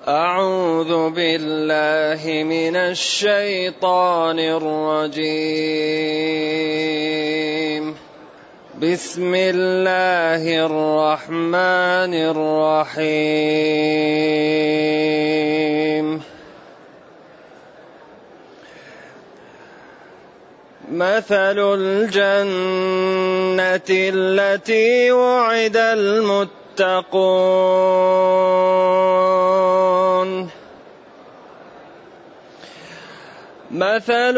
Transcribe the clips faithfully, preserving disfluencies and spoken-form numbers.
أعوذ بالله من الشيطان الرجيم. بسم الله الرحمن الرحيم. مثل الجنة التي وعد المتقون مثل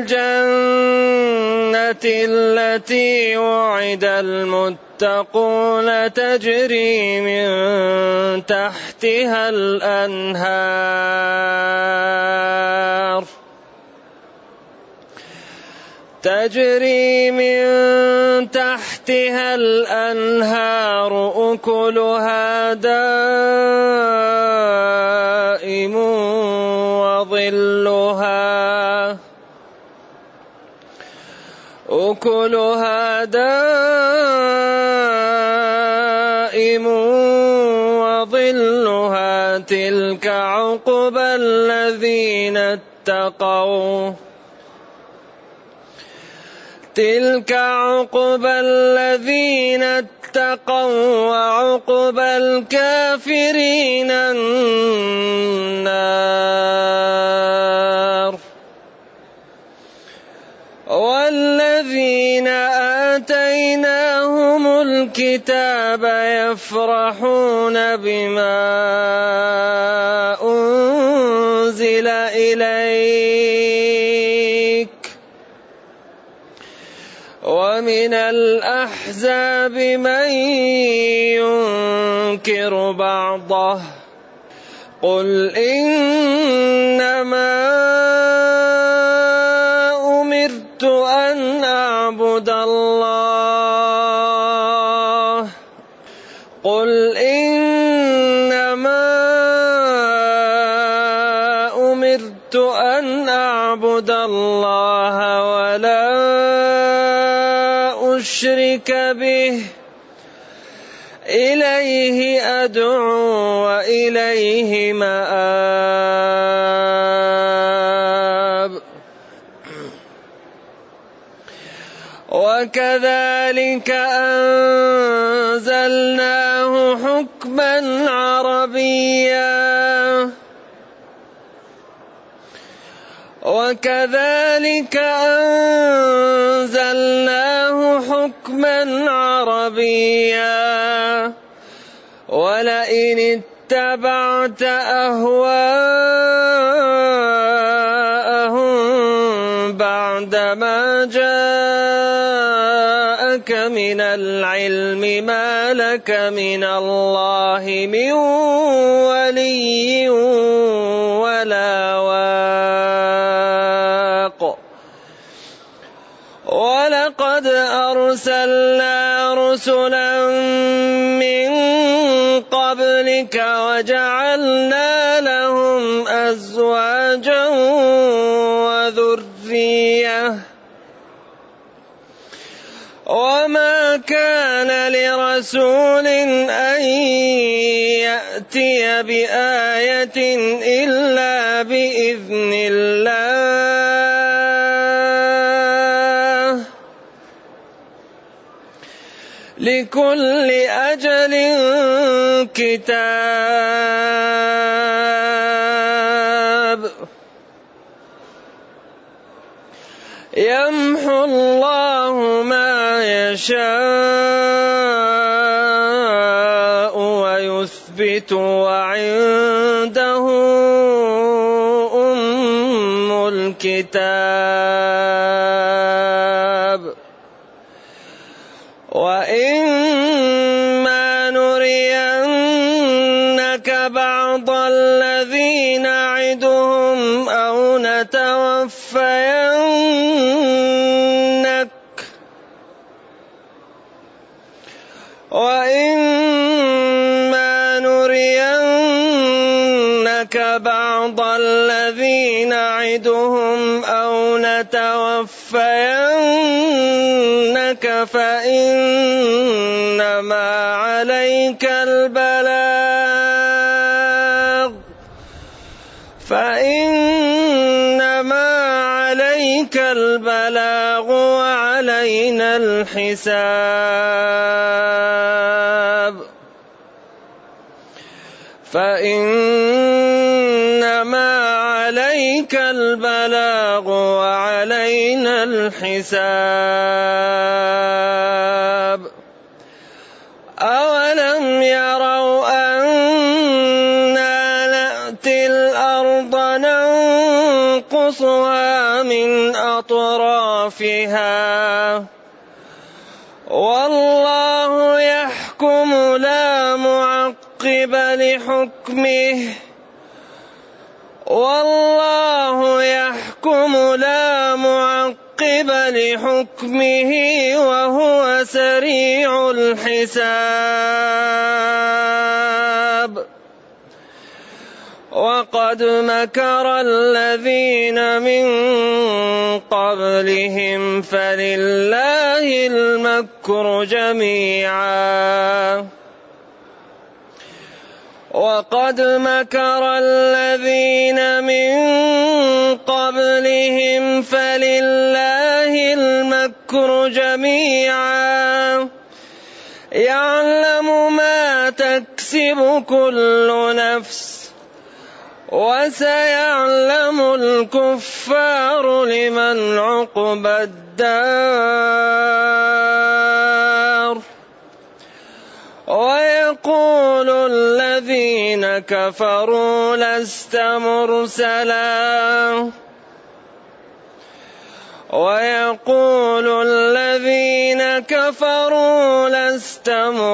الجنة التي وعد المتقون تجري من تحتها الأنهار تجري من تحتها الأنهار أكلها دائم وظلها أكلها دائم وظلها تلك عقبى الذين اتقوا تلك عقبى الذين اتقوا وعقبى الكافرين النار. والذين آتيناهم الكتاب يفرحون بما أنزل إليك ومن الأحزاب من ينكر بعضه قل إنما أمرت أن أعبد الله قل إنما أمرت أن أعبد الله ولا أشرك به إليه أدعو وإليه مآب. وكذلك أنزلناه حكما عربيا وكذلك أنزلناه حكما عربيا ولئن اتبعت أهواءهم بعدما جاءك من العلم ما لك من الله من ولي ولا واق. ولقد أرسلنا رسلا من قبلك وجعلنا لهم أزواجا وذرية وما كان لرسول أن يأتي بآية إلا بإذن الله لكل أجل كتاب. يمحو الله ما يشاء ويثبت وعنده أم الكتاب. وإما نرينك بعض الذي نعدهم أو نتوفينك وإما نرينك بعض الذي نعدهم أو نتوفينك فإنما عليك البلاغ عليك البلاغ وعلينا الحساب فإنما عليك البلاغ وعلينا الحساب أولم يروا أنا نأتي الأرض ننقصها من أطرافها والله يحكم لا معقب لحكمه والله يحكم لا معقب لحكمه وهو سريع الحساب وقد مكر الذين من قبلهم فلله المكر جميعا وقد مكر الذين من قبلهم فلله المكر جميعا يعلم ما تكسب كل نفس وسيعلم الكفار لمن عقبى الدار ويقول الذين كفروا لست مرسلا ويقول الذين كفروا لست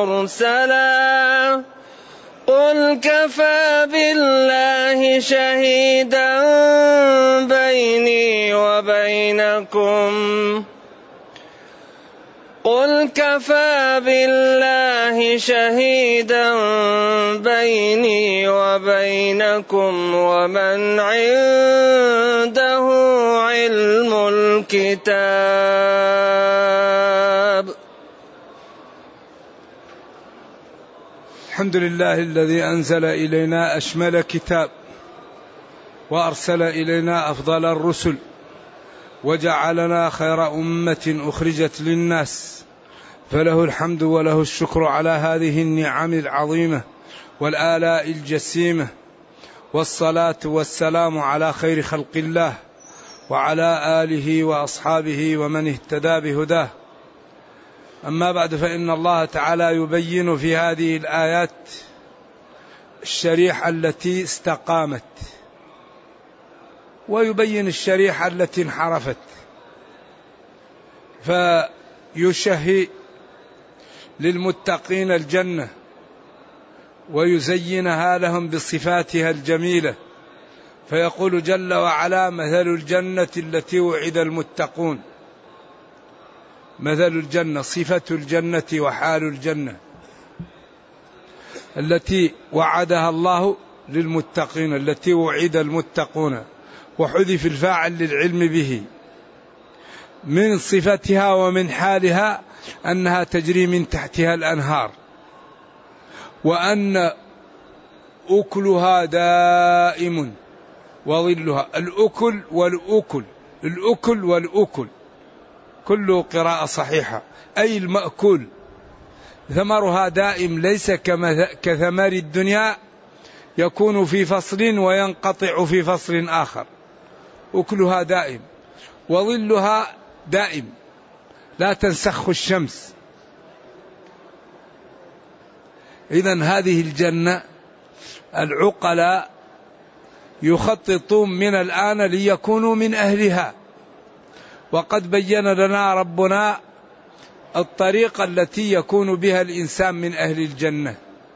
مرسلا قل كفى بالله شهيدا بيني وبينكم قل كفى بالله شهيدا بيني وبينكم ومن عنده علم الكتاب. الحمد لله الذي أنزل إلينا أشمل كتاب وأرسل إلينا أفضل الرسل وجعلنا خير أمة أخرجت للناس فله الحمد وله الشكر على هذه النعم العظيمة والآلاء الجسيمة والصلاة والسلام على خير خلق الله وعلى آله وأصحابه ومن اهتدى بهداه. أما بعد فإن الله تعالى يبين في هذه الآيات الشريحة التي استقامت ويبين الشريحة التي انحرفت فيشهي للمتقين الجنة ويزينها لهم بصفاتها الجميلة فيقول جل وعلا مثل الجنة التي وعد المتقون. مثل الجنة صفة الجنة وحال الجنة التي وعدها الله للمتقين التي وعد المتقون وحذف الفاعل للعلم به. من صفتها ومن حالها أنها تجري من تحتها الأنهار وأن أكلها دائم وظلها. الأكل والأكل الأكل والأكل كله قراءة صحيحة أي المأكول ثمرها دائم ليس كثمر الدنيا يكون في فصل وينقطع في فصل آخر. أكلها دائم وظلها دائم لا تنسخ الشمس. إذن هذه الجنة العقلاء يخططون من الآن ليكونوا من أهلها وقد بين لنا ربنا الطريقة التي يكون بها الإنسان من أهل الجنة.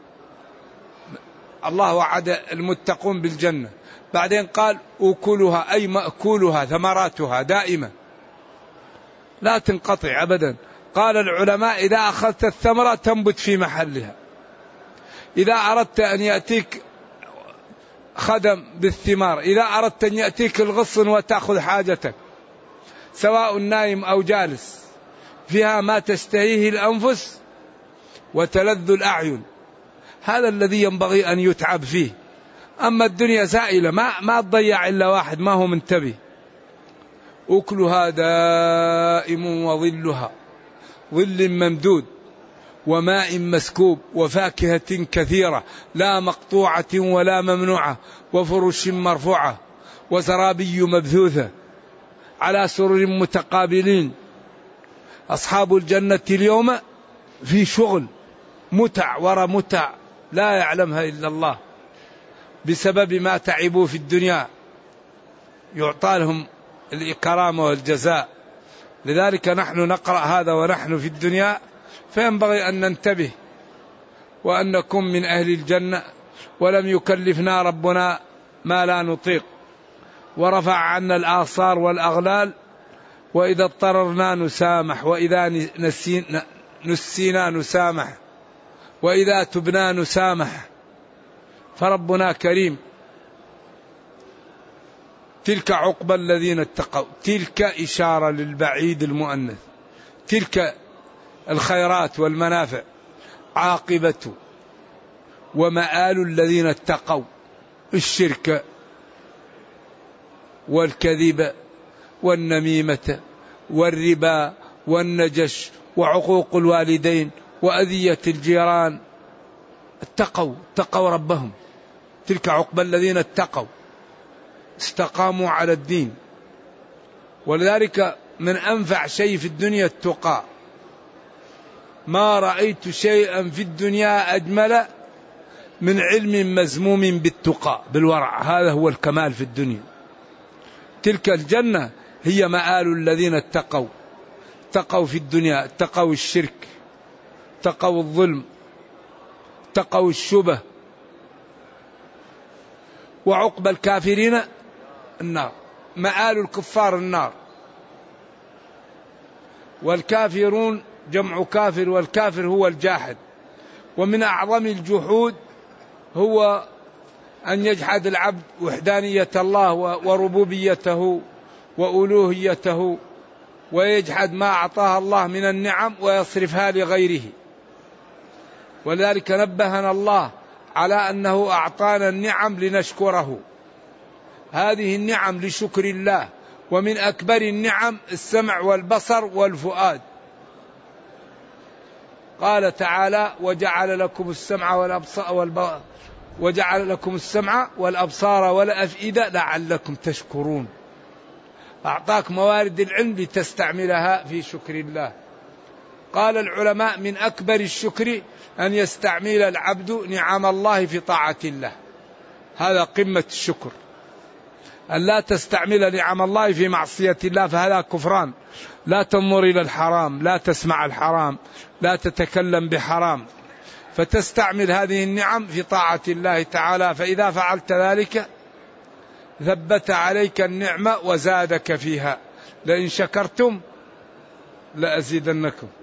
الله وعد المتقون بالجنة بعدين قال أكلها أي مأكولها ثمراتها دائمة لا تنقطع أبدا. قال العلماء إذا أخذت الثمرة تنبت في محلها. إذا أردت أن يأتيك خدم بالثمار إذا أردت أن يأتيك الغصن وتأخذ حاجتك سواء نايم أو جالس فيها ما تشتهيه الأنفس وتلذ الأعين. هذا الذي ينبغي أن يتعب فيه. أما الدنيا زائلة ما ما تضيع إلا واحد ما هو منتبه أكلها دائم وظلها، ظل ممدود وماء مسكوب وفاكهة كثيرة لا مقطوعة ولا ممنوعة وفرش مرفوعة وزرابي مبثوثة على سرر متقابلين. أصحاب الجنة اليوم في شغل، متع وراء متع لا يعلمها إلا الله بسبب ما تعبوا في الدنيا، يعطى لهم الإكرام والجزاء. لذلك نحن نقرأ هذا ونحن في الدنيا، فينبغي أن ننتبه وأن نكون من أهل الجنة. ولم يكلفنا ربنا ما لا نطيق، ورفع عنا الآثار والأغلال، وإذا اضطررنا نسامح، وإذا نسينا, نسينا نسامح، وإذا تبنا نسامح، فربنا كريم. تلك عقبى الذين اتقوا، تلك إشارة للبعيد المؤنث، تلك الخيرات والمنافع، عاقبة ومآل الذين اتقوا الشرك والكذب والنميمة والربا والنجش وعقوق الوالدين وأذية الجيران. اتقوا اتقوا ربهم، تلك عقبى الذين اتقوا استقاموا على الدين. ولذلك من أنفع شيء في الدنيا التقى. ما رأيت شيئا في الدنيا أجمل من علم مزموم بالتقى بالورع، هذا هو الكمال في الدنيا. تلك الجنة هي مآل الذين اتقوا، اتقوا في الدنيا، اتقوا الشرك، اتقوا الظلم، اتقوا الشبه. وعقب الكافرين النار، مآل الكفار النار. والكافرون جمع كافر، والكافر هو الجاحد. ومن أعظم الجحود هو أن يجحد العبد وحدانية الله وربوبيته وألوهيته، ويجحد ما أعطاه الله من النعم ويصرفها لغيره. ولذلك نبهنا الله على أنه أعطانا النعم لنشكره، هذه النعم لشكر الله. ومن أكبر النعم السمع والبصر والفؤاد. قال تعالى: وجعل لكم السمع والأبصار والب... وجعل لكم السمع والأبصار والأفئدة لعلكم تشكرون. أعطاك موارد العلم لتستعملها في شكر الله. قال العلماء: من أكبر الشكر أن يستعمل العبد نعم الله في طاعة الله، هذا قمة الشكر. أن لا تستعمل نعم الله في معصية الله، فهذا كفران. لا تنظر إلى الحرام، لا تسمع الحرام، لا تتكلم بحرام، فتستعمل هذه النعم في طاعة الله تعالى. فإذا فعلت ذلك ثبت عليك النعمة وزادك فيها، لئن شكرتم لأزيدنكم.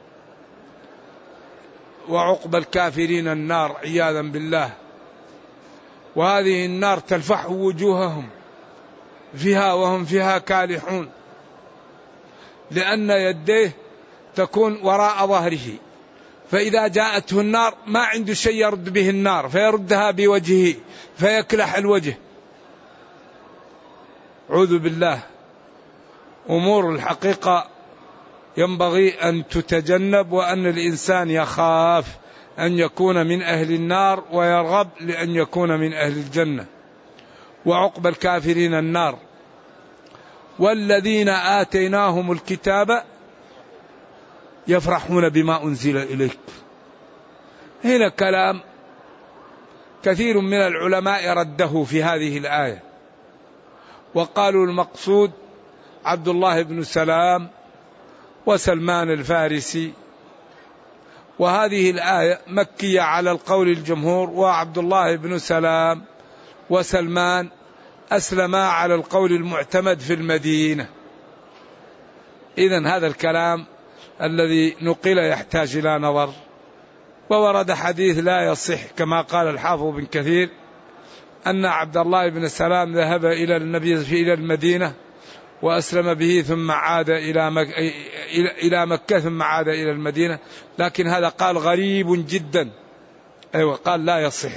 وعقب الكافرين النار عياذا بالله. وهذه النار تلفح وجوههم فيها وهم فيها كالحون، لأن يديه تكون وراء ظهره، فإذا جاءته النار ما عنده شيء يرد به النار، فيردها بوجهه فيكلح الوجه. أعوذ بالله. أمور الحقيقة ينبغي أن تتجنب، وأن الإنسان يخاف أن يكون من أهل النار ويرغب لأن يكون من أهل الجنة. وعقب الكافرين النار. والذين آتيناهم الكتاب يفرحون بما أنزل إليك. هنا كلام كثير من العلماء رده في هذه الآية، وقالوا المقصود عبد الله بن سلام وسلمان الفارسي. وهذه الآية مكية على القول الجمهور، وعبد الله بن سلام وسلمان أسلما على القول المعتمد في المدينة. إذن هذا الكلام الذي نقل يحتاج إلى نظر. وورد حديث لا يصح كما قال الحافظ بن كثير أن عبد الله بن سلام ذهب إلى النبي إلى المدينة وأسلم به ثم عاد إلى مك... إلى مكة ثم عاد إلى المدينة، لكن هذا قال غريب جدا. أيوة، قال لا يصح.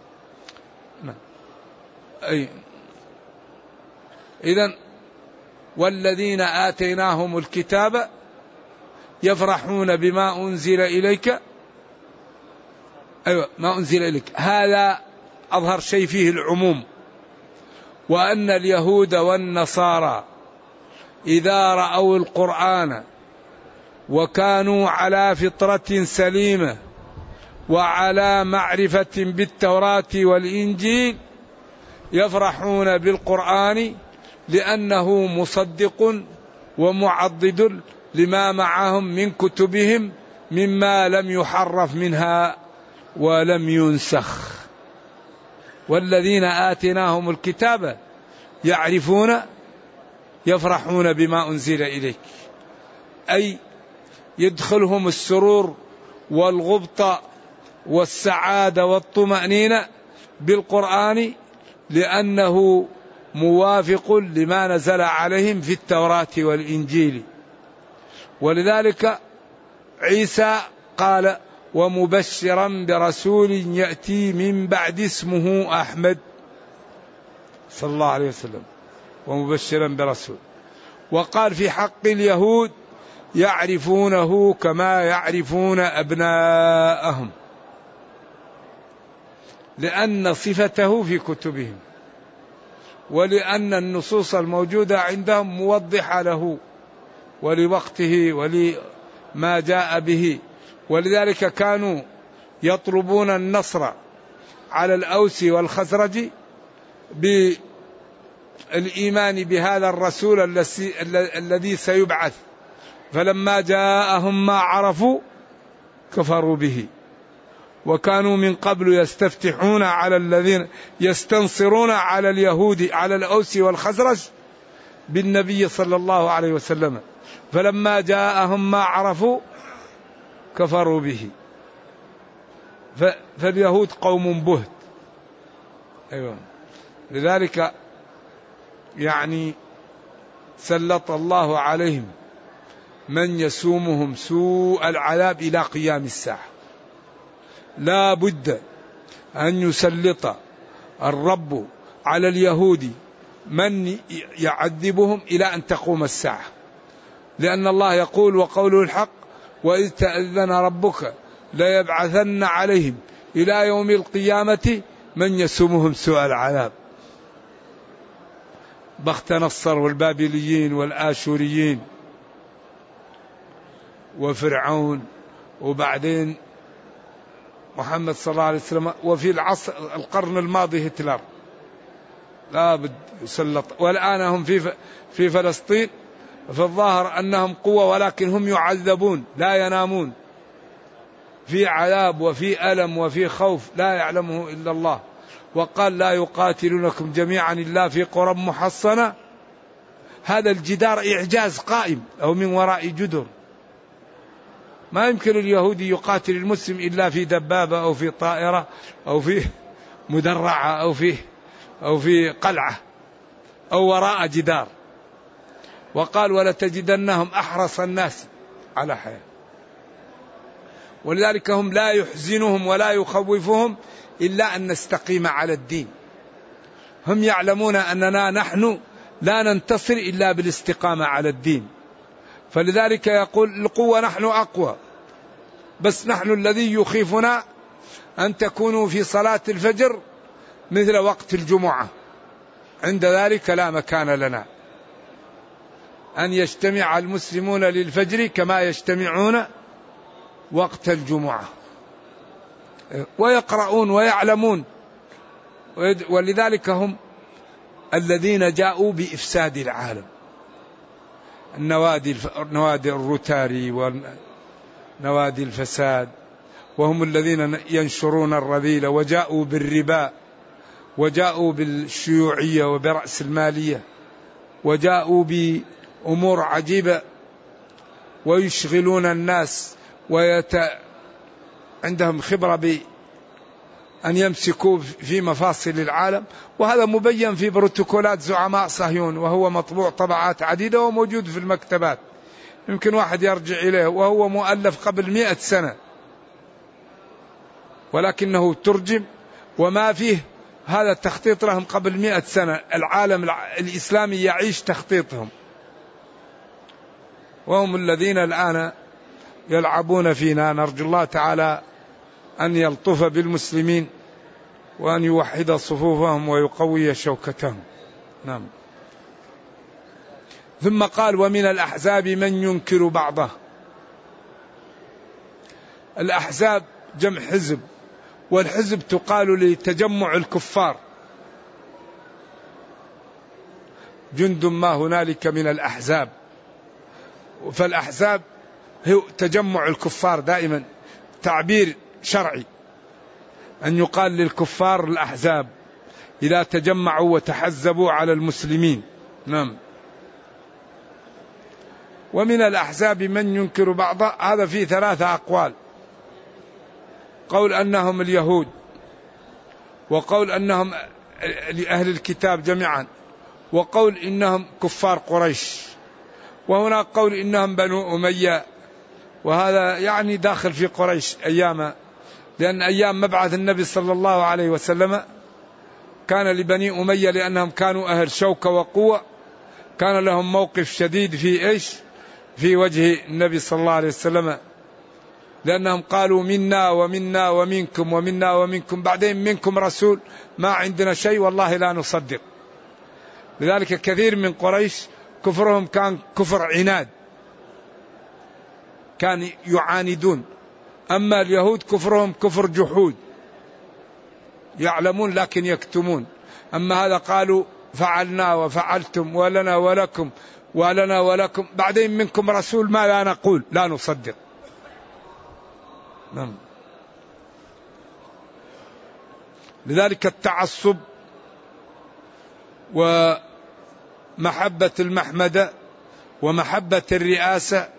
أي إذن والذين آتيناهم الكتاب يفرحون بما أنزل إليك. أيوة ما أنزل إليك، هذا أظهر شيء فيه العموم. وأن اليهود والنصارى إذا رأوا القرآن وكانوا على فطرة سليمة وعلى معرفة بالتوراة والإنجيل يفرحون بالقرآن لأنه مصدق ومعضد لما معهم من كتبهم مما لم يحرف منها ولم ينسخ. والذين آتيناهم الكتاب يعرفون يفرحون بما أنزل إليك، أي يدخلهم السرور والغبطة والسعادة والطمأنينة بالقرآن لأنه موافق لما نزل عليهم في التوراة والإنجيل. ولذلك عيسى قال ومبشرا برسول يأتي من بعد اسمه أحمد صلى الله عليه وسلم، ومبشرا برسول. وقال في حق اليهود يعرفونه كما يعرفون أبناءهم، لأن صفته في كتبهم ولأن النصوص الموجودة عندهم موضحة له ولوقته ولما جاء به. ولذلك كانوا يطلبون النصر على الأوس والخزرج بالإيمان بهذا الرسول الذي سيبعث، فلما جاءهم ما عرفوا كفروا به. وكانوا من قبل يستفتحون على الذين يستنصرون على اليهود على الأوس والخزرج بالنبي صلى الله عليه وسلم، فلما جاءهم ما عرفوا كفروا به. فاليهود قوم بهت. أيوة. لذلك يعني سلط الله عليهم من يسومهم سوء العذاب إلى قيام الساعة. لا بد أن يسلط الرب على اليهود من يعذبهم إلى أن تقوم الساعة، لأن الله يقول وقوله الحق وإذ تأذن ربك ليبعثن عليهم إلى يوم القيامة من يسومهم سوء العذاب. بخت نصر والبابليين والآشوريين وفرعون، وبعدين محمد صلى الله عليه وسلم، وفي العصر القرن الماضي هتلر. لا بد يسلط. والآن هم في في فلسطين، في الظاهر أنهم قوة ولكن هم يعذبون لا ينامون، في عذاب وفي ألم وفي خوف لا يعلمه إلا الله. وقال لا يقاتلونكم جميعا إلا في قرى محصنة. هذا الجدار إعجاز قائم أو من وراء جدر. ما يمكن اليهودي يقاتل المسلم إلا في دبابة أو في طائرة أو في مدرعة أو في أو في قلعة أو وراء جدار. وقال ولتجدنهم أحرص الناس على حياة. ولذلك هم لا يحزنهم ولا يخوفهم إلا أن نستقيم على الدين. هم يعلمون أننا نحن لا ننتصر إلا بالاستقامة على الدين. فلذلك يقول القوة نحن أقوى، بس نحن الذي يخيفنا أن تكونوا في صلاة الفجر مثل وقت الجمعة، عند ذلك لا مكان لنا. أن يجتمع المسلمون للفجر كما يجتمعون وقت الجمعة ويقرؤون ويعلمون. ولذلك هم الذين جاءوا بإفساد العالم، النوادي نوادي الروتاري ونوادي الفساد، وهم الذين ينشرون الرذيلة، وجاءوا بالربا، وجاءوا بالشيوعية وبرأس المالية، وجاءوا بأمور عجيبة، ويشغلون الناس ويت عندهم خبرة بأن يمسكوا في مفاصل العالم. وهذا مبين في بروتوكولات زعماء صهيون، وهو مطبوع طبعات عديدة وموجود في المكتبات، يمكن واحد يرجع إليه، وهو مؤلف قبل مئة سنة ولكنه ترجم، وما فيه هذا التخطيط لهم قبل مئة سنة. العالم الإسلامي يعيش تخطيطهم. وهم الذين الآن يلعبون فينا. نرجو الله تعالى أن يلطف بالمسلمين وأن يوحد صفوفهم ويقوي شوكتهم. نعم. ثم قال ومن الأحزاب من ينكر بعضه. الأحزاب جمع حزب، والحزب تقال لتجمع الكفار، جند ما هنالك من الأحزاب. فالأحزاب هو تجمع الكفار دائما، تعبير شرعي أن يقال للكفار الأحزاب إذا تجمعوا وتحزبوا على المسلمين. نعم. ومن الأحزاب من ينكر بعضه، هذا فيه ثلاثة أقوال: قول أنهم اليهود، وقول أنهم لأهل الكتاب جميعا، وقول إنهم كفار قريش، وهناك قول إنهم بنو أمية، وهذا يعني داخل في قريش أيام، لأن أيام مبعث النبي صلى الله عليه وسلم كان لبني أمية لأنهم كانوا أهل شوكة وقوة، كان لهم موقف شديد في إيش في وجه النبي صلى الله عليه وسلم، لأنهم قالوا منا ومنا ومنكم ومنا ومنكم، بعدين منكم رسول، ما عندنا شيء والله لا نصدق. لذلك كثير من قريش كفرهم كان كفر عناد، كان يعاندون. أما اليهود كفرهم كفر جحود، يعلمون لكن يكتمون. أما هذا قالوا فعلنا وفعلتم ولنا ولكم ولنا ولكم، بعدين منكم رسول، ما لا نقول لا نصدق. نعم. لذلك التعصب ومحبة المحمدة ومحبة الرئاسة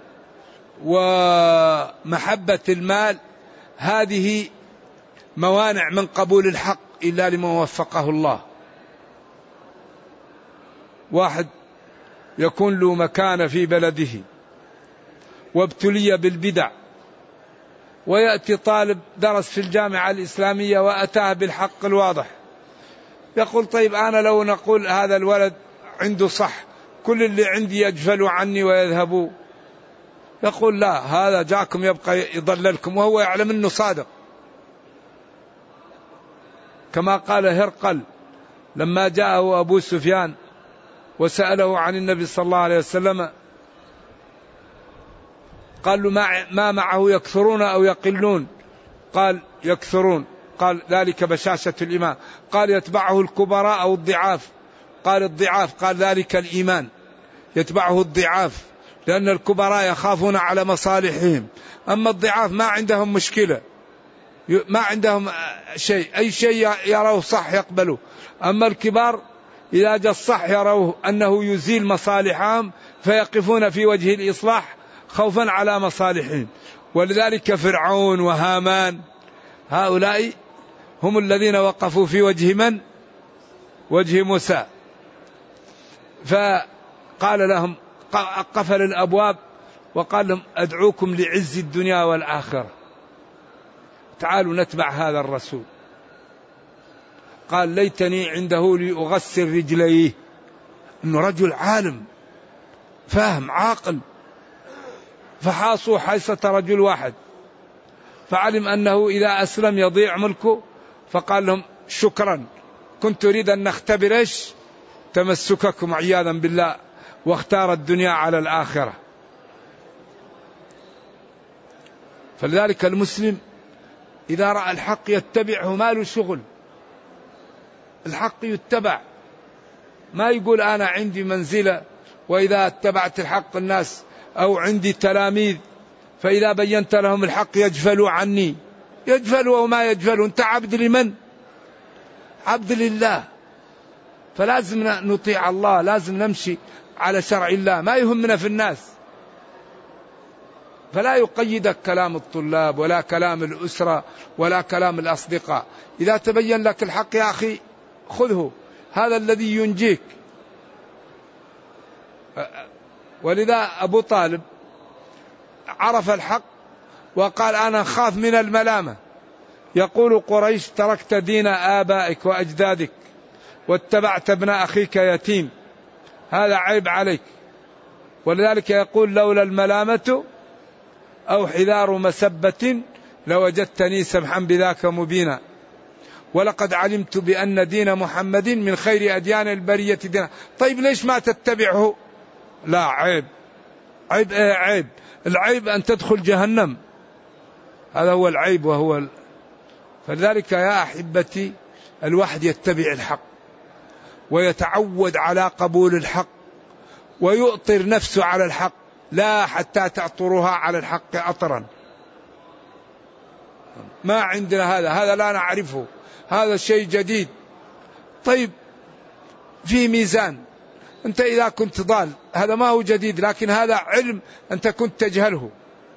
ومحبة المال، هذه موانع من قبول الحق إلا لمن وفقه الله. واحد يكون له مكانة في بلده وابتلي بالبدع، ويأتي طالب درس في الجامعة الإسلامية وأتاه بالحق الواضح، يقول طيب أنا لو نقول هذا الولد عنده صح، كل اللي عندي يجفلوا عني ويذهبوا، يقول لا، هذا جاكم يبقى يضللكم، وهو يعلم أنه صادق. كما قال هرقل لما جاءه أبو سفيان وسأله عن النبي صلى الله عليه وسلم، قال له ما معه يكثرون أو يقلون؟ قال يكثرون. قال ذلك بشاشة الإيمان. قال يتبعه الكبراء أو الضعاف؟ قال الضعاف. قال ذلك الإيمان، يتبعه الضعاف، لأن الكبراء يخافون على مصالحهم، أما الضعاف ما عندهم مشكلة، ما عندهم شيء، أي شيء يروه صح يقبلوه. أما الكبار إذا جاء الصح يروه أنه يزيل مصالحهم فيقفون في وجه الإصلاح خوفا على مصالحهم. ولذلك فرعون وهامان هؤلاء هم الذين وقفوا في وجه من؟ وجه موسى. فقال لهم، قفل الأبواب وقال لهم أدعوكم لعز الدنيا والآخرة، تعالوا نتبع هذا الرسول. قال ليتني عنده لأغسل رجليه، إنه رجل عالم فاهم عاقل. فحاصوا حيصة رجل واحد، فعلم أنه إذا أسلم يضيع ملكه، فقال لهم شكرا، كنت أريد أن نختبر إيش تمسككم عياذا بالله، واختار الدنيا على الآخرة. فلذلك المسلم إذا رأى الحق يتبعه، ما له شغل، الحق يتبع، ما يقول أنا عندي منزلة وإذا اتبعت الحق الناس، أو عندي تلاميذ فإذا بينت لهم الحق يجفلوا عني. يجفلوا وما يجفلوا، أنت عبد لمن؟ عبد لله. فلازم نطيع الله، لازم نمشي على شرع الله، ما يهمنا في الناس. فلا يقيدك كلام الطلاب ولا كلام الأسرة ولا كلام الأصدقاء. إذا تبين لك الحق يا أخي خذه، هذا الذي ينجيك. ولذا أبو طالب عرف الحق وقال أنا خاف من الملامة. يقول قريش تركت دين آبائك وأجدادك واتبعت ابن أخيك يتيم، هذا عيب عليك. ولذلك يقول لولا الملامة أو حذار مسبة لوجدتني سمحا بذاك مبينا، ولقد علمت بأن دين محمد من خير أديان البرية دينا. طيب ليش ما تتبعه؟ لا، عيب. عيب ايه عيب؟ العيب أن تدخل جهنم، هذا هو العيب. وهو ال... فلذلك يا أحبتي الواحد يتبع الحق ويتعود على قبول الحق ويؤطر نفسه على الحق، لا حتى تعطرها على الحق أطرا. ما عندنا هذا، هذا لا نعرفه، هذا شيء جديد. طيب في ميزان، أنت إذا كنت ضال هذا ما هو جديد، لكن هذا علم أنت كنت تجهله.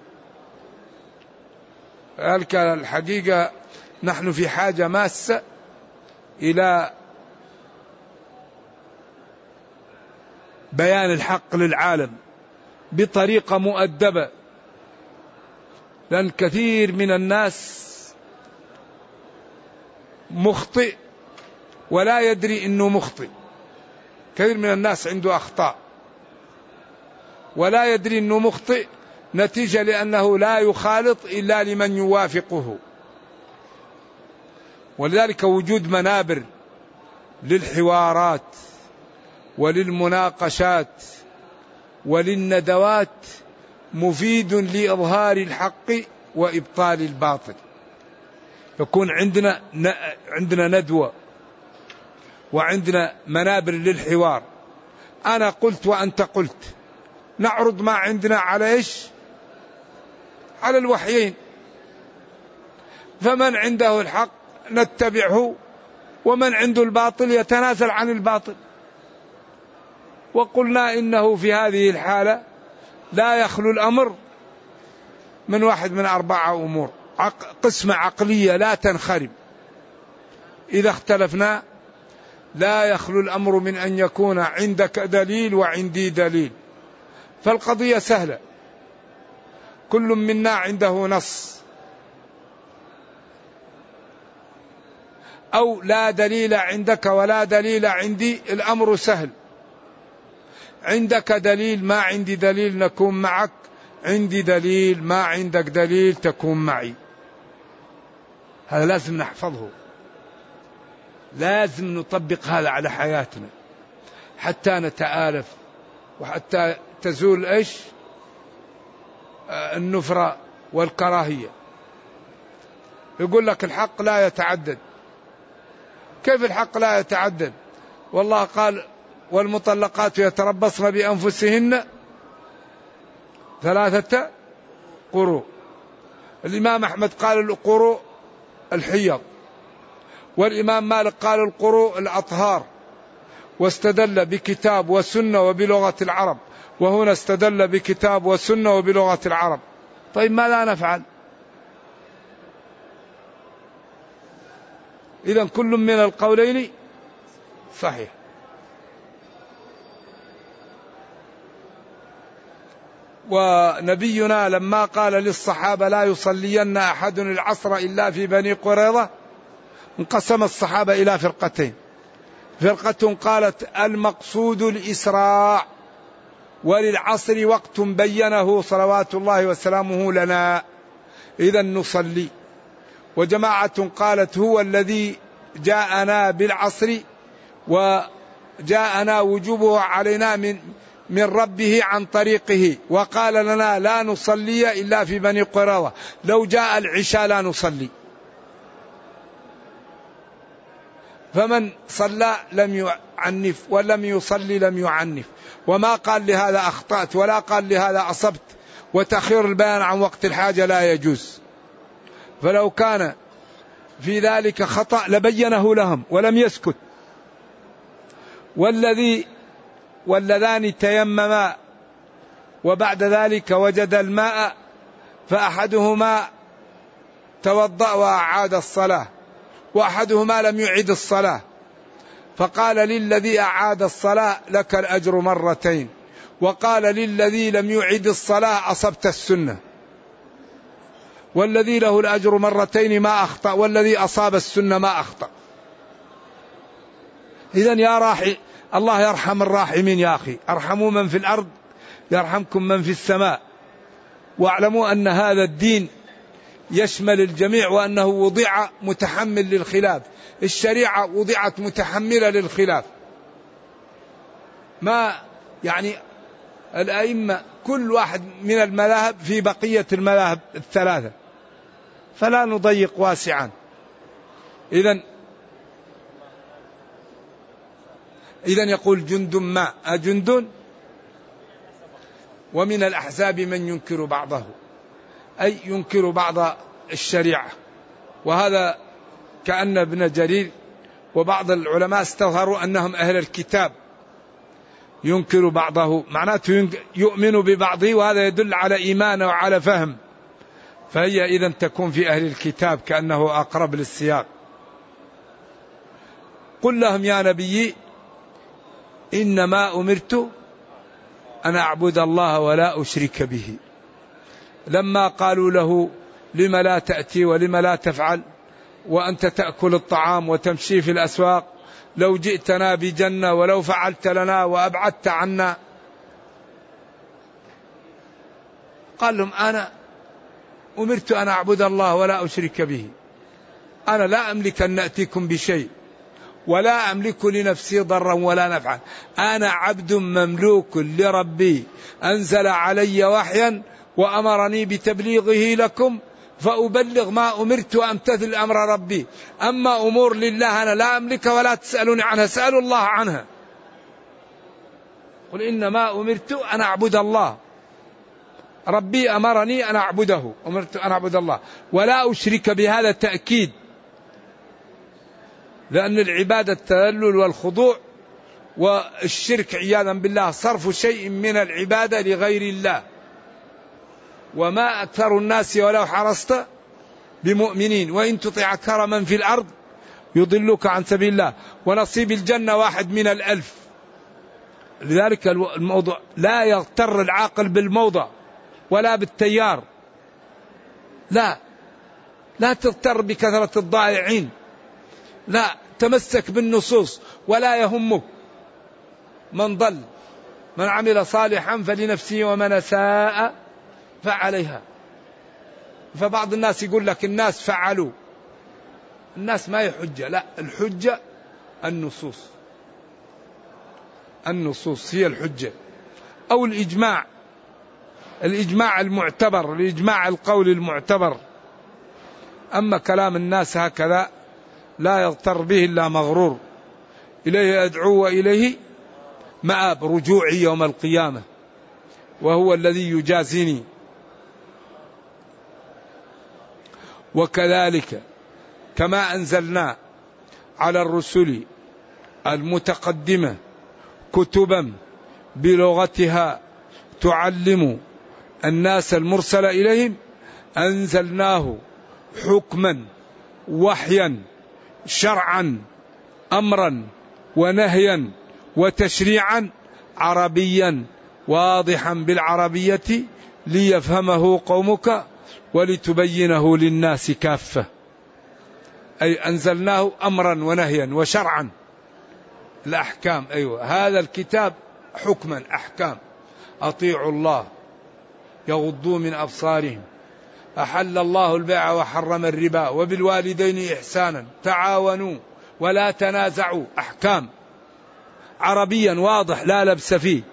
الحقيقة نحن في حاجة ماسة إلى بيان الحق للعالم بطريقة مؤدبة، لأن كثير من الناس مخطئ ولا يدري أنه مخطئ. كثير من الناس عنده أخطاء ولا يدري أنه مخطئ، نتيجة لأنه لا يخالط إلا لمن يوافقه. ولذلك وجود منابر للحوارات وللمناقشات وللندوات مفيد لإظهار الحق وإبطال الباطل. يكون عندنا عندنا ندوة وعندنا منابر للحوار، أنا قلت وأنت قلت، نعرض ما عندنا على إيش؟ على الوحيين. فمن عنده الحق نتبعه، ومن عنده الباطل يتنازل عن الباطل. وقلنا إنه في هذه الحالة لا يخلو الأمر من واحد من أربعة أمور، قسمة عقلية لا تنخرم. إذا اختلفنا لا يخلو الأمر من أن يكون عندك دليل وعندي دليل، فالقضية سهلة، كل منا عنده نص. أو لا دليل عندك ولا دليل عندي، الأمر سهل. عندك دليل ما عندي دليل نكون معك، عندي دليل ما عندك دليل تكون معي. هذا لازم نحفظه، لازم نطبق هذا على حياتنا حتى نتآلف وحتى تزول ايش؟ النفرة والكراهية. يقول لك الحق لا يتعدد. كيف الحق لا يتعدد؟ والله قال والمطلقات يتربصن بأنفسهن ثلاثة قروء. الإمام أحمد قال القروء الحيض، والإمام مالك قال القروء الأطهار، واستدل بكتاب وسنة وبلغة العرب، وهنا استدل بكتاب وسنة وبلغة العرب. طيب ماذا نفعل؟ إذن كل من القولين صحيح. ونبينا لما قال للصحابة لا يصلين أحد العصر إلا في بني قريظة، انقسم الصحابة إلى فرقتين. فرقة قالت المقصود الإسراع، وللعصر وقت بينه صلوات الله وسلامه لنا إذا نصلي. وجماعة قالت هو الذي جاءنا بالعصر وجاءنا وجوبه علينا من من ربه عن طريقه، وقال لنا لا نصلي إلا في بني قريظة، لو جاء العشاء لا نصلي. فمن صلى لم يعنف ولم يصلي لم يعنف، وما قال لهذا أخطأت ولا قال لهذا أصبت. وتأخير البيان عن وقت الحاجة لا يجوز، فلو كان في ذلك خطأ لبينه لهم ولم يسكت. والذي واللذان تيمما وبعد ذلك وجد الماء فأحدهما توضأ وأعاد الصلاة، وأحدهما لم يعد الصلاة، فقال للذي أعاد الصلاة لك الأجر مرتين، وقال للذي لم يعد الصلاة أصبت السنة. والذي له الأجر مرتين ما أخطأ، والذي أصاب السنة ما أخطأ. إذن يا راحي الله يرحم الراحمين يا أخي، أرحموا من في الأرض يرحمكم من في السماء. واعلموا أن هذا الدين يشمل الجميع، وأنه وضع متحمل للخلاف. الشريعة وضعت متحملة للخلاف، ما يعني الأئمة كل واحد من المذاهب في بقية المذاهب الثلاثة، فلا نضيق واسعا. إذن إذن يقول جند ما أجند، ومن الأحزاب من ينكر بعضه، أي ينكر بعض الشريعة. وهذا كأن ابن جرير وبعض العلماء استظهروا أنهم أهل الكتاب، ينكر بعضه معناته يؤمن ببعضه، وهذا يدل على إيمانه وعلى فهم، فهي إذن تكون في أهل الكتاب كأنه أقرب للسياق. قل لهم يا نبي إنما أمرت أن أعبد الله ولا أشرك به. لما قالوا له لم لا تأتي ولم لا تفعل وأنت تأكل الطعام وتمشي في الأسواق، لو جئتنا بجنة ولو فعلت لنا وأبعدت عنا، قال لهم أنا أمرت أن أعبد الله ولا أشرك به، أنا لا أملك أن نأتيكم بشيء ولا أملك لنفسي ضرا ولا نفعا، أنا عبد مملوك لربي أنزل علي وحيا وأمرني بتبليغه لكم فأبلغ ما أمرت وأمتثل أمر ربي. أما أمور لله أنا لا أملك ولا تسألوني عنها، سألوا الله عنها. قل إنما أمرت أن أعبد الله، ربي أمرني أن أعبده، أمرت أن أعبد الله ولا أشرك بهذا تأكيد، لأن العبادة التذلل والخضوع، والشرك عياذا بالله صرف شيء من العبادة لغير الله. وما أكثر الناس ولو حرصت بمؤمنين، وإن تطع أكثر من في الأرض يضلك عن سبيل الله، ونصيب الجنة واحد من الألف. لذلك الموضوع لا يغتر العاقل بالموضع ولا بالتيار، لا لا تغتر بكثرة الضائعين، لا تمسك بالنصوص ولا يهمك من ضل، من عمل صالحا فلنفسه ومن أساء فعليها. فبعض الناس يقول لك الناس فعلوا، الناس ما هي حجة، لا الحجة النصوص، النصوص هي الحجة أو الإجماع، الإجماع المعتبر، الإجماع القول المعتبر. أما كلام الناس هكذا لا يغتر به إلا مغرور. إليه أدعو وإليه مآب، رجوعي يوم القيامة، وهو الذي يجازيني. وكذلك كما أنزلنا على الرسل المتقدمة كتبا بلغتها تعلم الناس المرسل إليهم، أنزلناه حكما وحيا شرعا أمرا ونهيا وتشريعا عربيا واضحا بالعربية ليفهمه قومك ولتبينه للناس كافة. أي أنزلناه أمرا ونهيا وشرعا، الأحكام. أيوة هذا الكتاب حكما أحكام، أطيعوا الله يغضوا من أبصارهم، أحل الله البيع وحرم الربا، وبالوالدين إحسانا، تعاونوا ولا تنازعوا، أحكام عربيا واضح لا لبس فيه.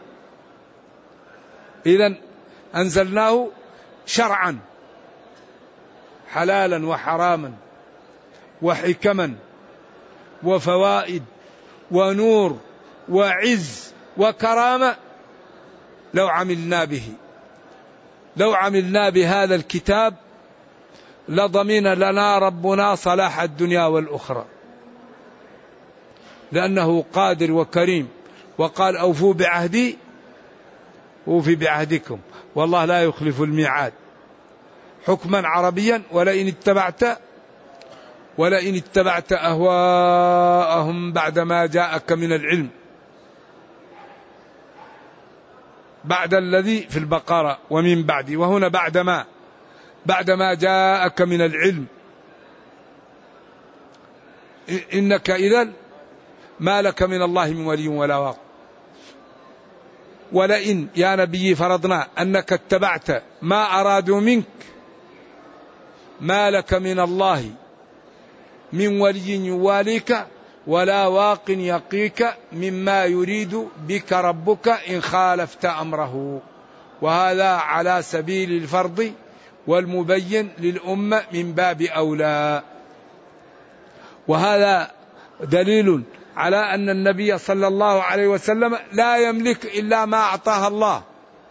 إذن أنزلناه شرعا حلالا وحراما وحكما وفوائد ونور وعز وكرامة. لو عملنا به، لو عملنا بهذا الكتاب لضمن لنا ربنا صلاح الدنيا والأخرى، لأنه قادر وكريم، وقال أوفوا بعهدي أوفي بعهدكم والله لا يخلف الميعاد. حكما عربيا، ولئن اتبعت ولئن اتبعت أهواءهم بعدما جاءك من العلم، بعد الذي في البقرة ومن بعد، وهنا بعدما بعدما جاءك من العلم، إنك إذن ما لك من الله من ولي ولا واق. ولئن يا نبي فرضنا أنك اتبعت ما أرادوا منك ما لك من الله من ولي يواليك ولا واق يقيك مما يريد بك ربك إن خالفت أمره. وهذا على سبيل الفرض والمبين للأمة من باب أولى. وهذا دليل على أن النبي صلى الله عليه وسلم لا يملك إلا ما أعطاه الله.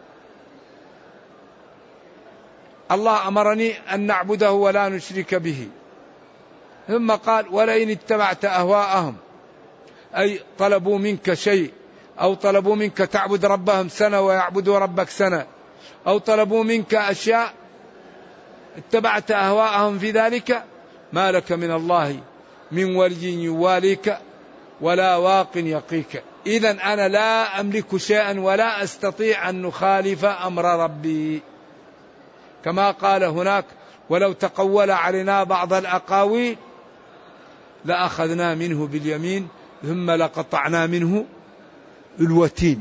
الله أمرني أن نعبده ولا نشرك به، ثم قال ولئن اتبعت أهواءهم، أي طلبوا منك شيء، أو طلبوا منك تعبد ربهم سنة ويعبدوا ربك سنة، أو طلبوا منك أشياء اتبعت أهواءهم في ذلك ما لك من الله من ولي يواليك ولا واق يقيك. إذن أنا لا أملك شيئا ولا أستطيع أن نخالف أمر ربي، كما قال هناك ولو تقول علينا بعض الأقاويل لأخذنا منه باليمين ثم لقطعنا منه الوتين.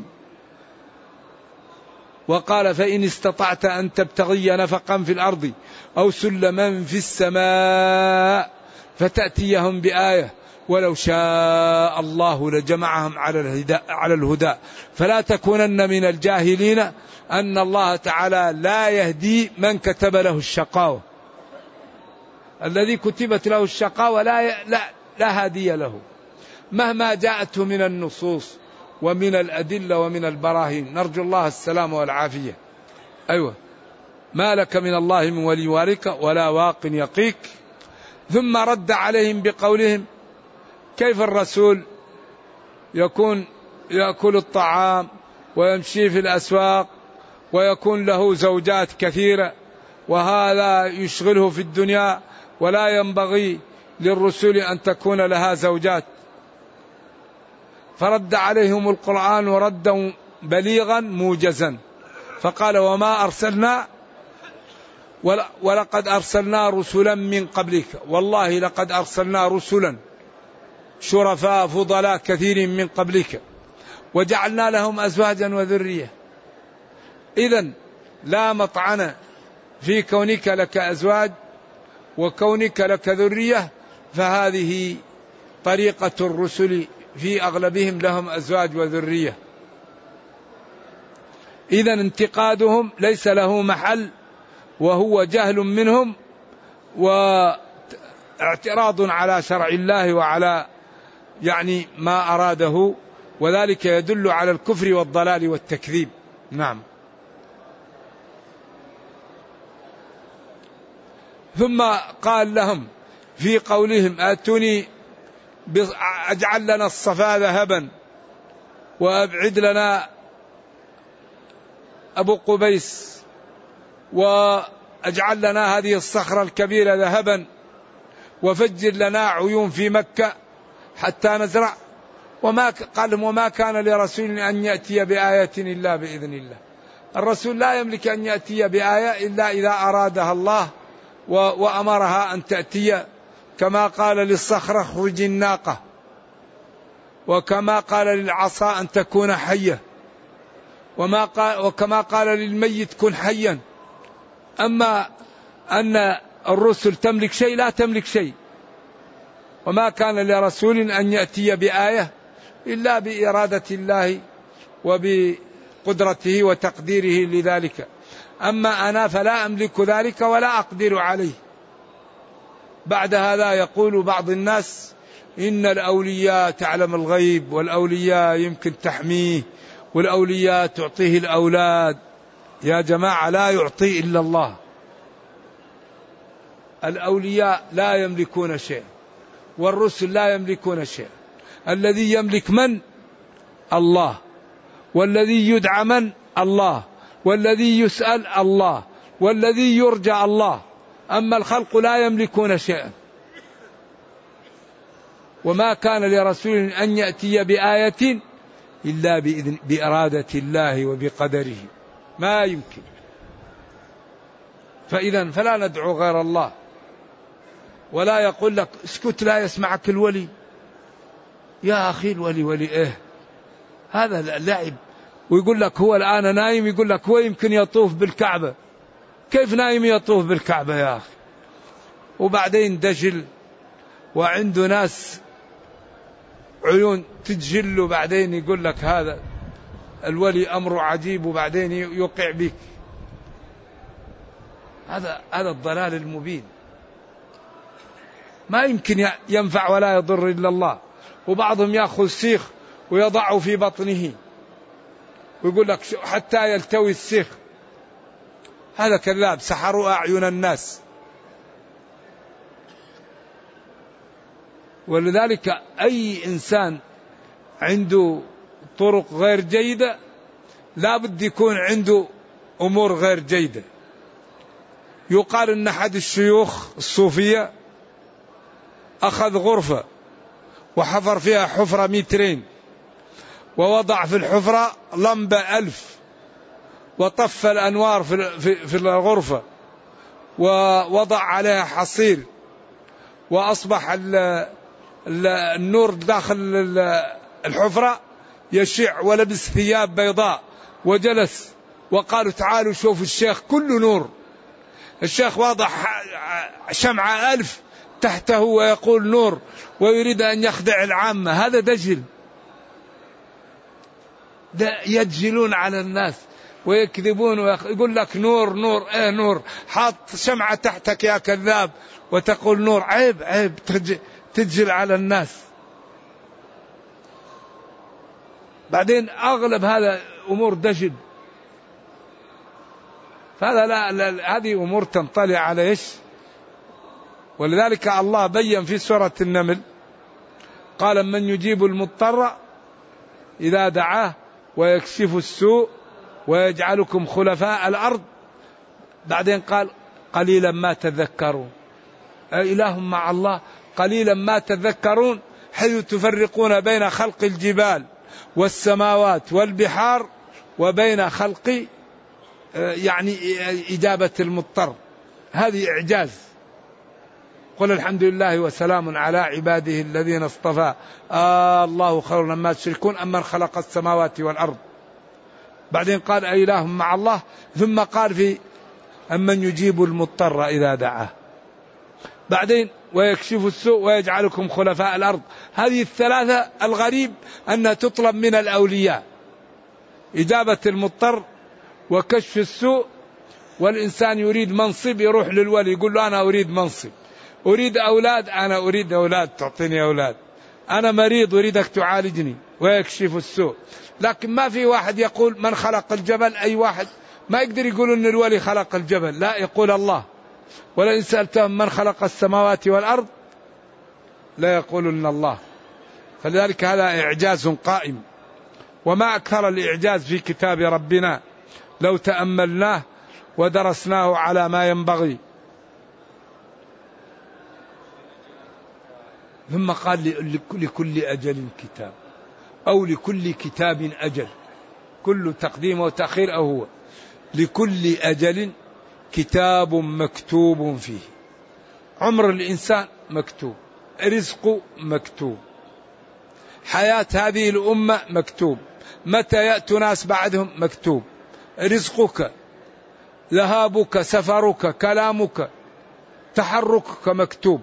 وقال فإن استطعت أن تبتغي نفقا في الأرض أو سلما في السماء فتأتيهم بآية ولو شاء الله لجمعهم على الهدى, على الهدى فلا تكونن من الجاهلين أن الله تعالى لا يهدي من كتب له الشقاوة. الذي كتبت له الشقاوة لا, لا, لا هادي له مهما جاءته من النصوص ومن الأدلة ومن البراهين. نرجو الله السلام والعافية. أيوة ما لك من الله من ولي وارك ولا واق يقيك. ثم رد عليهم بقولهم كيف الرسول يكون يأكل الطعام ويمشي في الأسواق ويكون له زوجات كثيرة وهذا يشغله في الدنيا ولا ينبغي للرسل أن تكون لها زوجات؟ فرد عليهم القرآن ردا بليغا موجزا فقال وما أرسلنا ولقد أرسلنا رسلا من قبلك، والله لقد أرسلنا رسلا شرفاء فضلاء كثير من قبلك وجعلنا لهم أزواجا وذرية. إذن لا مطعن في كونك لك أزواج وكونك لك ذرية، فهذه طريقة الرسل في أغلبهم لهم أزواج وذرية. إذن انتقادهم ليس له محل وهو جهل منهم واعتراض على شرع الله وعلى يعني ما أراده، وذلك يدل على الكفر والضلال والتكذيب. نعم. ثم قال لهم في قولهم آتوني أجعل لنا الصفا ذهبا وأبعد لنا أبو قبيس وأجعل لنا هذه الصخرة الكبيرة ذهبا وفجر لنا عيون في مكة حتى نزرع. وما قال وما كان لرسول أن يأتي بآية إلا بإذن الله. الرسول لا يملك أن يأتي بآية إلا إذا أرادها الله وأمرها أن تأتي، كما قال للصخرة اخرج الناقة، وكما قال للعصا أن تكون حية، وما قال وكما قال للميت كن حيا. أما أن الرسل تملك شيء لا تملك شيء. وما كان لرسول أن يأتي بآية إلا بإرادة الله وبقدرته وتقديره لذلك. أما أنا فلا أملك ذلك ولا أقدر عليه. بعد هذا يقول بعض الناس إن الأولياء تعلم الغيب والأولياء يمكن تحميه والأولياء تعطيه الأولاد. يا جماعة لا يعطي إلا الله. الأولياء لا يملكون شيء والرسل لا يملكون شيء. الذي يملك من؟ الله. والذي يدعى من؟ الله. والذي يسأل الله. والذي يرجى الله. أما الخلق لا يملكون شيئا. وما كان لرسول أن يأتي بآية إلا بإذن بإرادة الله وبقدره، ما يمكن. فإذا فلا ندعو غير الله. ولا يقول لك اسكت لا يسمعك الولي. يا أخي الولي ولي إيه؟ هذا لعب. ويقول لك هو الآن نايم، يقول لك هو يمكن يطوف بالكعبة. كيف نايم يطوف بالكعبة يا أخي؟ وبعدين دجل، وعنده ناس عيون تجل، وبعدين يقول لك هذا الولي أمره عجيب، وبعدين يوقع بك. هذا هذا الضلال المبين، ما يمكن ينفع ولا يضر إلا الله. وبعضهم يأخذ سيخ ويضعه في بطنه ويقول لك حتى يلتوي السيخ. هذا كذاب، سحروا أعين الناس. ولذلك أي إنسان عنده طرق غير جيدة لا بد يكون عنده أمور غير جيدة. يقال أن أحد الشيوخ الصوفية أخذ غرفة وحفر فيها حفرة مترين، ووضع في الحفرة لمبة ألف، وطفى الأنوار في في الغرفة، ووضع عليها حصير، وأصبح النور داخل الحفرة يشع، ولبس ثياب بيضاء وجلس، وقالوا تعالوا شوفوا الشيخ كله نور. الشيخ واضع شمعة ألف تحته ويقول نور، ويريد أن يخدع العامة. هذا دجل، يدجلون على الناس ويكذبون، ويقول لك نور نور. ايه نور؟ حاط شمعة تحتك يا كذاب وتقول نور. عيب عيب تدجل على الناس. بعدين أغلب هذا أمور دجل. فهذا لا, لا هذه أمور تنطلع على إيش؟ ولذلك الله بين في سورة النمل قال من يجيب المضطر إذا دعاه ويكشف السوء ويجعلكم خلفاء الأرض. بعدين قال قليلا ما تذكرون. إله مع الله قليلا ما تذكرون، حيث تفرقون بين خلق الجبال والسماوات والبحار وبين خلق يعني إجابة المضطر. هذه إعجاز. قل الحمد لله وسلام على عباده الذين اصطفى آه الله خير مما تشركون أمن خلق السماوات والأرض. بعدين قال أإله مع الله، ثم قال في أمن يجيب المضطر إذا دعاه. بعدين ويكشف السوء ويجعلكم خلفاء الأرض. هذه الثلاثة الغريب أنها تطلب من الأولياء: إجابة المضطر وكشف السوء. والإنسان يريد منصب يروح للولي يقول له أنا أريد منصب، أريد أولاد، أنا أريد أولاد تعطيني أولاد، أنا مريض أريدك تعالجني، ويكشف السوء. لكن ما في واحد يقول من خلق الجبل. أي واحد ما يقدر يقول أن الولي خلق الجبل، لا، يقول الله. ولئن سألتهم من خلق السماوات والأرض لا يقولون الله. فلذلك هذا إعجاز قائم، وما أكثر الإعجاز في كتاب ربنا لو تأملناه ودرسناه على ما ينبغي. ثم قال لكل أجل كتاب، أو لكل كتاب أجل، كل تقديم وتأخير أو هو. لكل أجل كتاب مكتوب فيه. عمر الإنسان مكتوب، رزقه مكتوب، حياة هذه الأمة مكتوب، متى يأتي ناس بعدهم مكتوب، رزقك، ذهابك، سفرك، كلامك، تحركك مكتوب.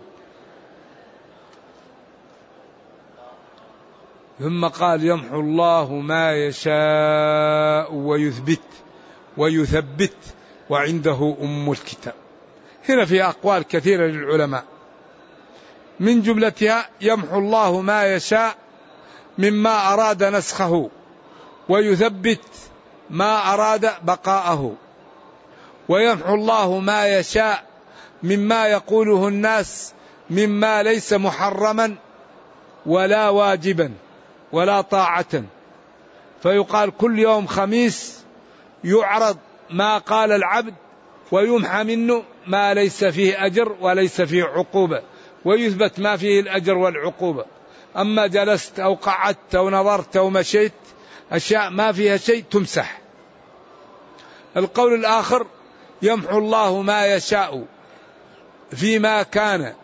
ثم قال يمحو الله ما يشاء ويثبت ويثبت وعنده أم الكتاب. هنا في أقوال كثيرة للعلماء، من جملتها يمحو الله ما يشاء مما أراد نسخه، ويثبت ما أراد بقاءه، ويمحو الله ما يشاء مما يقوله الناس مما ليس محرما ولا واجبا ولا طاعة. فيقال كل يوم خميس يعرض ما قال العبد ويمحى منه ما ليس فيه أجر وليس فيه عقوبة، ويثبت ما فيه الأجر والعقوبة. أما جلست أو قعدت أو نظرت أو مشيت، أشياء ما فيها شيء تمسح. القول الآخر يمحو الله ما يشاء فيما كان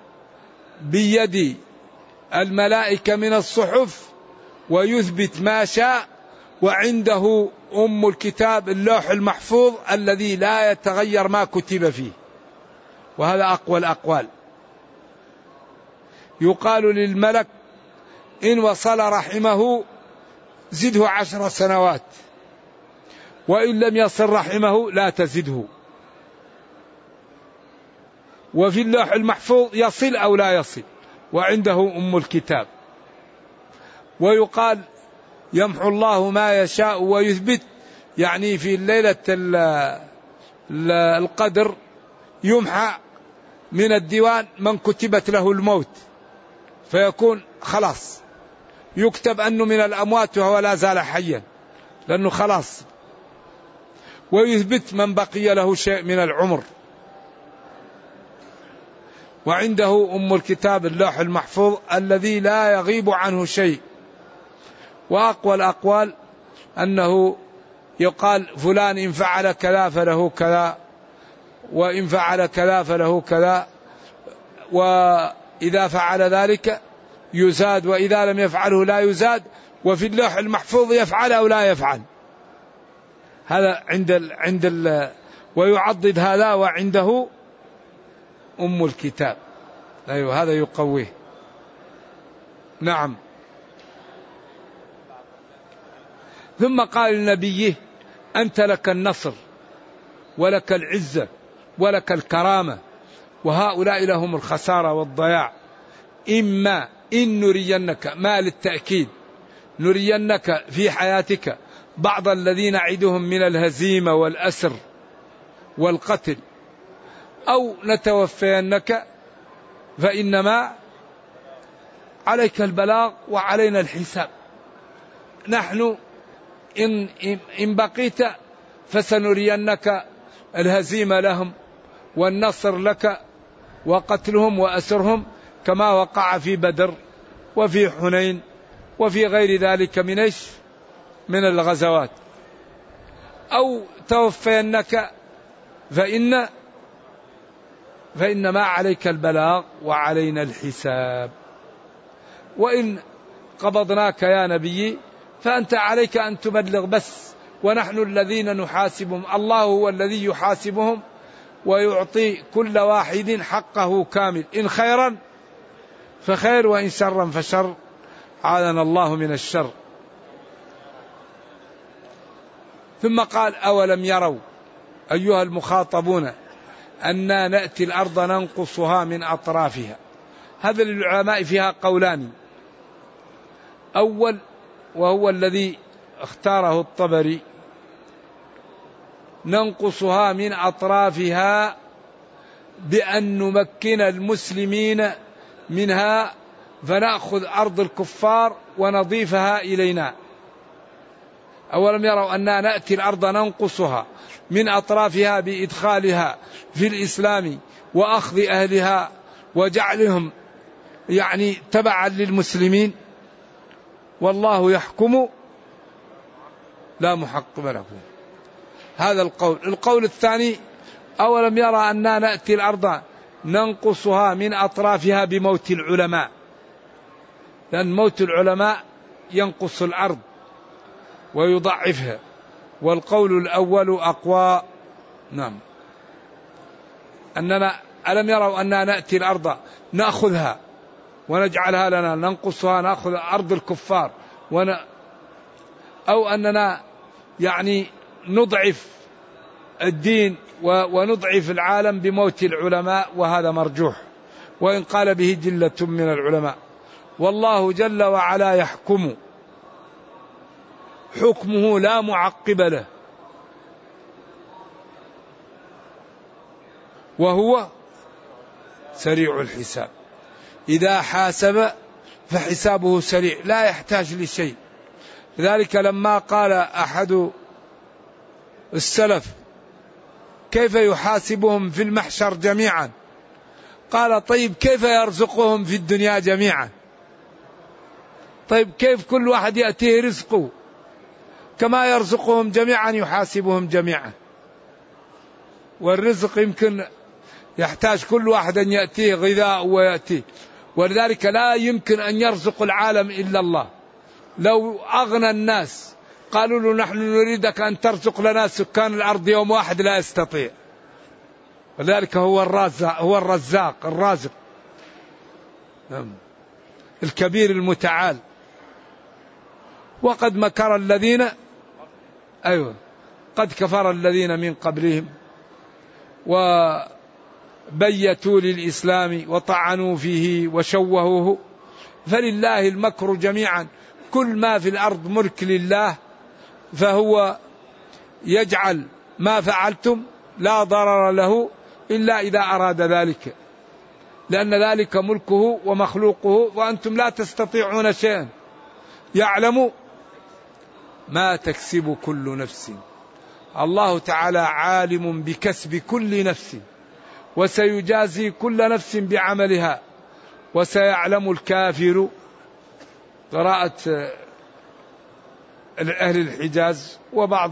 بيد الملائكة من الصحف، ويثبت ما شاء وعنده أم الكتاب اللوح المحفوظ الذي لا يتغير ما كتب فيه، وهذا أقوى الأقوال. يقال للملك إن وصل رحمه زده عشر سنوات، وإن لم يصل رحمه لا تزده. وفي اللوح المحفوظ يصل أو لا يصل، وعنده أم الكتاب. ويقال يمحو الله ما يشاء ويثبت، يعني في ليلة القدر يمحى من الديوان من كتبت له الموت، فيكون خلاص يكتب أنه من الأموات وهو لا زال حيا لأنه خلاص، ويثبت من بقي له شيء من العمر. وعنده أم الكتاب اللوح المحفوظ الذي لا يغيب عنه شيء. وأقوى الأقوال أنه يقال فلان إن فعل كذا فله كذا، وإن فعل كذا فله كذا، وإذا فعل ذلك يزاد، وإذا لم يفعله لا يزاد، وفي اللوح المحفوظ يفعل أو لا يفعل. هذا عند ال عند ال ويعضد هذا وعنده أم الكتاب. أيوه هذا يقويه. نعم. ثم قال لنبيه أنت لك النصر ولك العزة ولك الكرامة، وهؤلاء لهم الخسارة والضياع. إما إن نرينك، ما للتأكيد، نرينك في حياتك بعض الذين نعدهم من الهزيمة والأسر والقتل، أو نتوفينك فإنما عليك البلاغ وعلينا الحساب. نحن إن, إن بقيت فسنرينك الهزيمة لهم والنصر لك وقتلهم وأسرهم كما وقع في بدر وفي حنين وفي غير ذلك من إيش من الغزوات، أو توفينك فإن فإنما عليك البلاغ وعلينا الحساب. وإن قبضناك يا نبي فأنت عليك أن تبلغ بس، ونحن الذين نحاسبهم، الله هو الذي يحاسبهم ويعطي كل واحد حقه كامل، إن خيرا فخير وإن شرا فشر، عاذنا الله من الشر. ثم قال أولم يروا أيها المخاطبون أنا نأتي الأرض ننقصها من أطرافها. هذا للعلماء فيها قولان. أول وهو الذي اختاره الطبري، ننقصها من أطرافها بأن نمكن المسلمين منها فنأخذ أرض الكفار ونضيفها إلينا. أولم يروا أننا نأتي الأرض ننقصها من أطرافها بإدخالها في الإسلام وأخذ أهلها وجعلهم يعني تبعا للمسلمين، والله يحكم لا محقب له. هذا القول. القول الثاني أولم يرى أننا نأتي الأرض ننقصها من أطرافها بموت العلماء، لأن موت العلماء ينقص الأرض ويضعفها، والقول الأول أقوى. نعم. أننا ألم يروا أننا نأتي الأرض نأخذها ونجعلها لنا، ننقصها نأخذ أرض الكفار ون... أو أننا يعني نضعف الدين ونضعف العالم بموت العلماء، وهذا مرجوح وإن قال به جلة من العلماء. والله جل وعلا يحكم، حكمه لا معقب له، وهو سريع الحساب. إذا حاسب فحسابه سريع لا يحتاج لشيء. لذلك لما قال أحد السلف كيف يحاسبهم في المحشر جميعا، قال طيب كيف يرزقهم في الدنيا جميعا؟ طيب كيف كل واحد يأتيه رزقه كما يرزقهم جميعا يحاسبهم جميعا؟ والرزق يمكن يحتاج كل واحد أن يأتيه غذاء ويأتيه، ولذلك لا يمكن أن يرزق العالم إلا الله. لو أغنى الناس قالوا له نحن نريدك أن ترزق لنا سكان الأرض يوم واحد، لا يستطيع، وذلك هو الرازق، هو الرزاق الرازق الكبير المتعال. وقد مكر الذين أيوة قد كفر الذين من قبلهم وبيتوا للإسلام وطعنوا فيه وشوهوه، فلله المكر جميعا. كل ما في الأرض ملك لله، فهو يجعل ما فعلتم لا ضرر له إلا إذا أراد ذلك، لأن ذلك ملكه ومخلوقه وأنتم لا تستطيعون شيئا. يعلم ما تكسب كل نفس، الله تعالى عالم بكسب كل نفس، وسيجازي كل نفس بعملها، وسيعلم الكافر. قراءة أهل الحجاز وبعض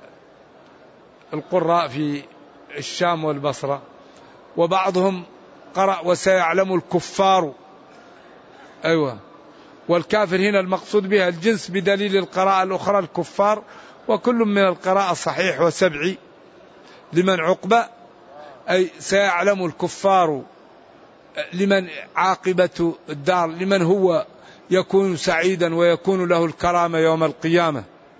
القراء في الشام والبصرة، وبعضهم قرأ وسيعلم الكفار. أيوة، والكافر هنا المقصود بها الجنس بدليل القراءة الأخرى الكفار، وكل من القراءة صحيح وسبعي لمن عقبة، أي سيعلم الكفار لمن عاقبة الدار، لمن هو يكون سعيدا ويكون له الكرامة يوم القيامة.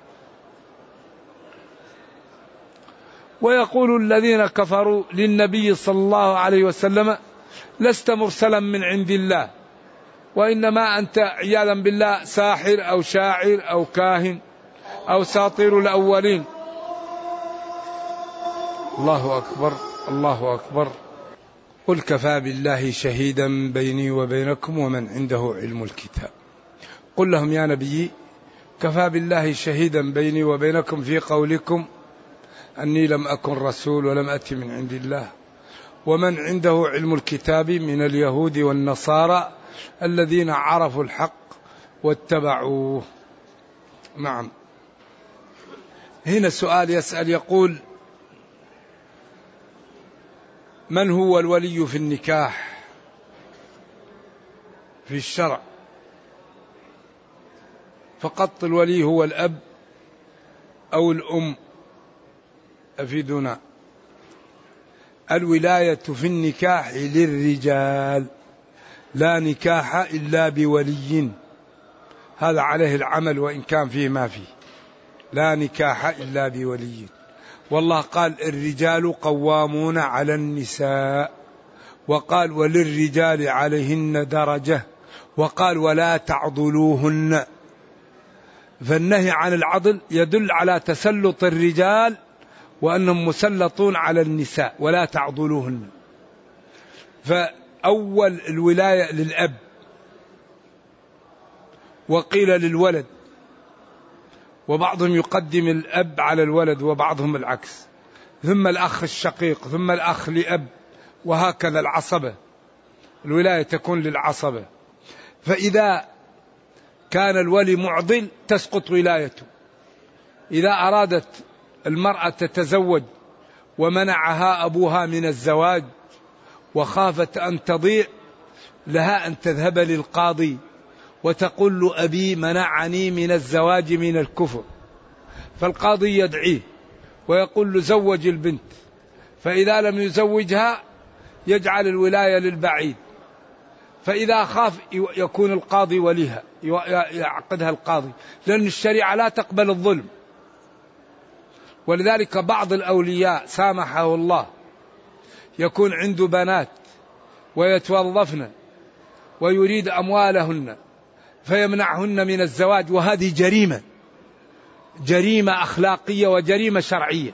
ويقول الذين كفروا للنبي صلى الله عليه وسلم لست مرسلا من عند الله، وإنما أنت عياذا بالله ساحر أو شاعر أو كاهن أو ساطير الأولين. الله أكبر الله أكبر. قل كفى بالله شهيدا بيني وبينكم ومن عنده علم الكتاب. قل لهم يا نبي كفى بالله شهيدا بيني وبينكم في قولكم أني لم أكن رسول ولم أتي من عند الله، ومن عنده علم الكتاب من اليهود والنصارى الذين عرفوا الحق واتبعوه. نعم. هنا سؤال يسأل يقول من هو الولي في النكاح في الشرع؟ فقط الولي هو الأب أو الأم؟ أفيدنا. الولاية في النكاح للرجال، لا نكاح إلا بولي، هذا عليه العمل وإن كان فيه ما فيه، لا نكاح إلا بولي. والله قال الرجال قوامون على النساء، وقال وللرجال عليهن درجة، وقال ولا تعضلوهن. فالنهي عن العضل يدل على تسلط الرجال وأنهم مسلطون على النساء، ولا تعضلوهن. فأول الولاية للأب، وقيل للولد، وبعضهم يقدم الأب على الولد وبعضهم العكس، ثم الأخ الشقيق، ثم الأخ لأب، وهكذا العصبة، الولاية تكون للعصبة. فإذا كان الولي معضل تسقط ولايته. إذا أرادت المرأة تتزوج ومنعها أبوها من الزواج وخافت أن تضيع، لها أن تذهب للقاضي وتقول له أبي منعني من الزواج من الكفر، فالقاضي يدعيه ويقول له زوج البنت، فإذا لم يزوجها يجعل الولاية للبعيد، فإذا خاف يكون القاضي وليها، يعقدها القاضي، لأن الشريعة لا تقبل الظلم. ولذلك بعض الأولياء سامحه الله يكون عنده بنات ويتوظفن ويريد أموالهن فيمنعهن من الزواج، وهذه جريمة، جريمة أخلاقية وجريمة شرعية.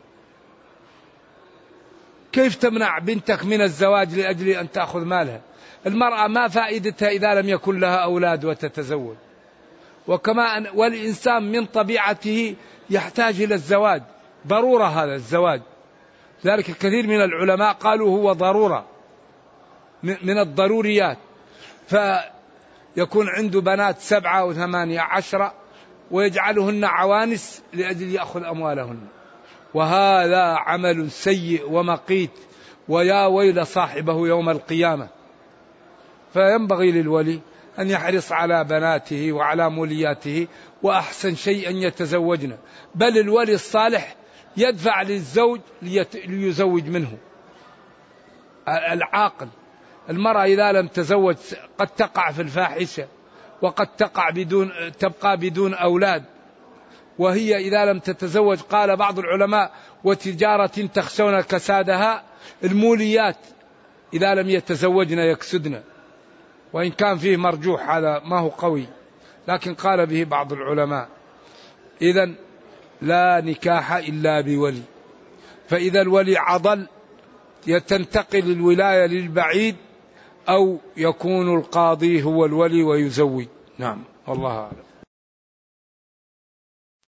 كيف تمنع بنتك من الزواج لأجل أن تأخذ مالها؟ المرأة ما فائدتها إذا لم يكن لها أولاد وتتزوج. وكما أن والإنسان من طبيعته يحتاج إلى الزواج، ضرورة هذا الزواج. ذلك كثير من العلماء قالوا هو ضرورة من الضروريات. فيكون عنده بنات سبعة وثمانية عشرة ويجعلهن عوانس لأجل يأخذ أموالهن، وهذا عمل سيء ومقيت، ويا ويل صاحبه يوم القيامة. فينبغي للولي أن يحرص على بناته وعلى مولياته، وأحسن شيء أن يتزوجن، بل الولي الصالح يدفع للزوج ليزوج منه. العاقل، المرأة إذا لم تزوج قد تقع في الفاحشة، وقد تقع بدون تبقى بدون أولاد. وهي إذا لم تتزوج، قال بعض العلماء: وتجارة تخشون كسادها، الموليات إذا لم يتزوجن يكسدن، وإن كان فيه مرجوح هذا ما هو قوي، لكن قال به بعض العلماء. إذن لا نكاح إلا بولي، فإذا الولي عضل تنتقل الولاية للبعيد، أو يكون القاضي هو الولي ويزوج. نعم، والله أعلم.